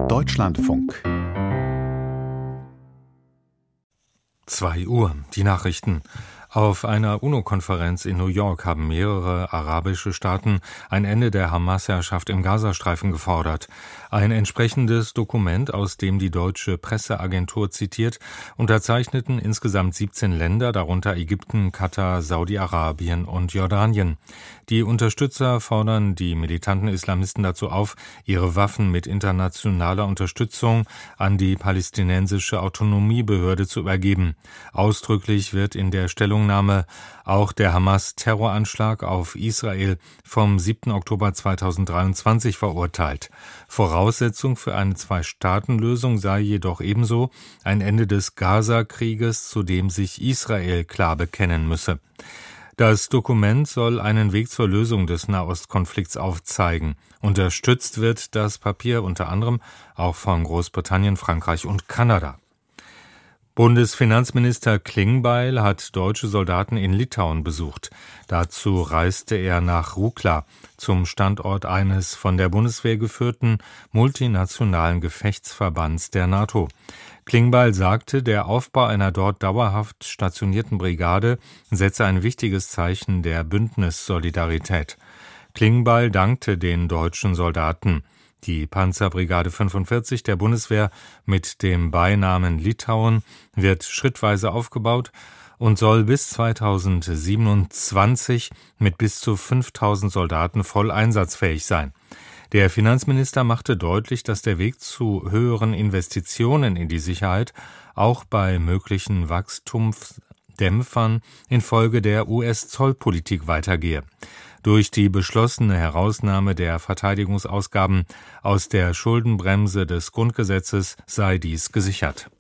Deutschlandfunk 2 Uhr, die Nachrichten. Auf einer UNO-Konferenz in New York haben mehrere arabische Staaten ein Ende der Hamas-Herrschaft im Gazastreifen gefordert. Ein entsprechendes Dokument, aus dem die deutsche Presseagentur zitiert, unterzeichneten insgesamt 17 Länder, darunter Ägypten, Katar, Saudi-Arabien und Jordanien. Die Unterstützer fordern die militanten Islamisten dazu auf, ihre Waffen mit internationaler Unterstützung an die palästinensische Autonomiebehörde zu übergeben. Ausdrücklich wird in der Stellungnahme auch der Hamas-Terroranschlag auf Israel vom 7. Oktober 2023 verurteilt. Voraussetzung für eine Zwei-Staaten-Lösung sei jedoch ebenso ein Ende des Gaza-Krieges, zu dem sich Israel klar bekennen müsse. Das Dokument soll einen Weg zur Lösung des Nahostkonflikts aufzeigen. Unterstützt wird das Papier unter anderem auch von Großbritannien, Frankreich und Kanada. Bundesfinanzminister Klingbeil hat deutsche Soldaten in Litauen besucht. Dazu reiste er nach Rukla, zum Standort eines von der Bundeswehr geführten multinationalen Gefechtsverbands der NATO. Klingbeil sagte, der Aufbau einer dort dauerhaft stationierten Brigade setze ein wichtiges Zeichen der Bündnissolidarität. Klingbeil dankte den deutschen Soldaten. Die Panzerbrigade 45 der Bundeswehr mit dem Beinamen Litauen wird schrittweise aufgebaut und soll bis 2027 mit bis zu 5000 Soldaten voll einsatzfähig sein. Der Finanzminister machte deutlich, dass der Weg zu höheren Investitionen in die Sicherheit auch bei möglichen Wachstumsdämpfern infolge der US-Zollpolitik weitergehe. Durch die beschlossene Herausnahme der Verteidigungsausgaben aus der Schuldenbremse des Grundgesetzes sei dies gesichert.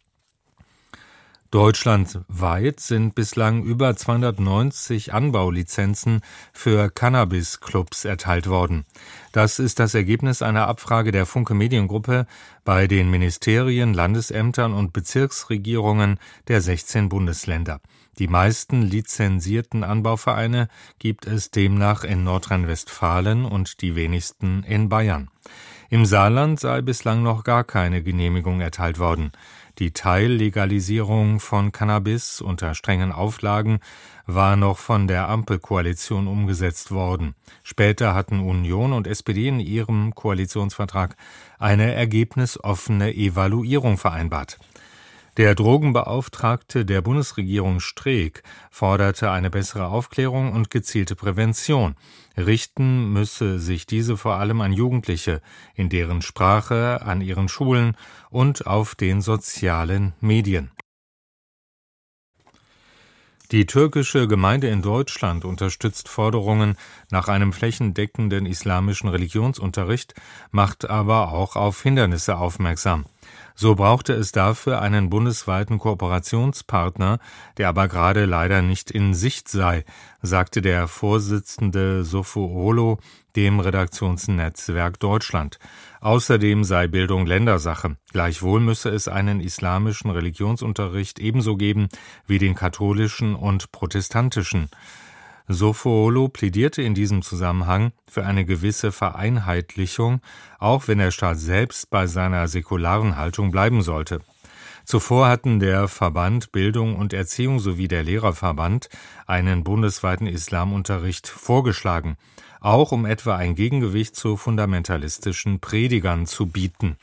Deutschlandweit sind bislang über 290 Anbaulizenzen für Cannabis-Clubs erteilt worden. Das ist das Ergebnis einer Abfrage der Funke Mediengruppe bei den Ministerien, Landesämtern und Bezirksregierungen der 16 Bundesländer. Die meisten lizenzierten Anbauvereine gibt es demnach in Nordrhein-Westfalen und die wenigsten in Bayern. Im Saarland sei bislang noch gar keine Genehmigung erteilt worden. Die Teillegalisierung von Cannabis unter strengen Auflagen war noch von der Ampelkoalition umgesetzt worden. Später hatten Union und SPD in ihrem Koalitionsvertrag eine ergebnisoffene Evaluierung vereinbart. Der Drogenbeauftragte der Bundesregierung Streeck forderte eine bessere Aufklärung und gezielte Prävention. Richten müsse sich diese vor allem an Jugendliche, in deren Sprache, an ihren Schulen und auf den sozialen Medien. Die türkische Gemeinde in Deutschland unterstützt Forderungen nach einem flächendeckenden islamischen Religionsunterricht, macht aber auch auf Hindernisse aufmerksam. So brauchte es dafür einen bundesweiten Kooperationspartner, der aber gerade leider nicht in Sicht sei, sagte der Vorsitzende Sofuolo dem Redaktionsnetzwerk Deutschland. Außerdem sei Bildung Ländersache. Gleichwohl müsse es einen islamischen Religionsunterricht ebenso geben wie den katholischen und protestantischen. Sofuolo plädierte in diesem Zusammenhang für eine gewisse Vereinheitlichung, auch wenn der Staat selbst bei seiner säkularen Haltung bleiben sollte. Zuvor hatten der Verband Bildung und Erziehung sowie der Lehrerverband einen bundesweiten Islamunterricht vorgeschlagen, auch um etwa ein Gegengewicht zu fundamentalistischen Predigern zu bieten.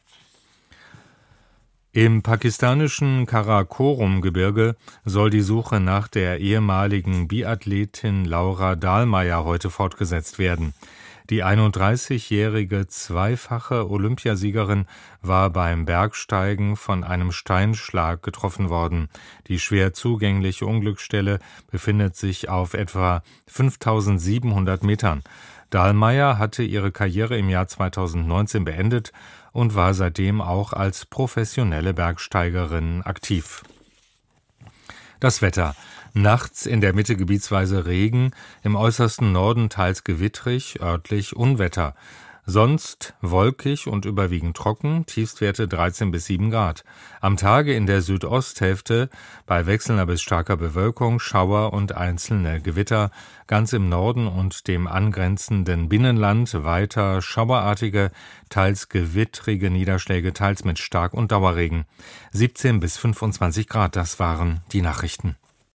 Im pakistanischen Karakorum-Gebirge soll die Suche nach der ehemaligen Biathletin Laura Dahlmeier heute fortgesetzt werden. Die 31-jährige zweifache Olympiasiegerin war beim Bergsteigen von einem Steinschlag getroffen worden. Die schwer zugängliche Unglücksstelle befindet sich auf etwa 5700 Metern. Dahlmeier hatte ihre Karriere im Jahr 2019 beendet und war seitdem auch als professionelle Bergsteigerin aktiv. Das Wetter. Nachts in der Mitte gebietsweise Regen, im äußersten Norden teils gewittrig, örtlich Unwetter. Sonst wolkig und überwiegend trocken, Tiefstwerte 13 bis 7 Grad. Am Tage in der Südosthälfte bei wechselnder bis starker Bewölkung Schauer und einzelne Gewitter, ganz im Norden und dem angrenzenden Binnenland weiter schauerartige, teils gewittrige Niederschläge, teils mit Stark- und Dauerregen. 17 bis 25 Grad, das waren die Nachrichten.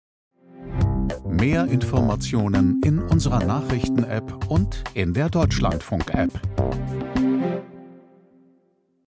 Mehr Informationen in unserer Nachrichten-App und in der Deutschlandfunk-App.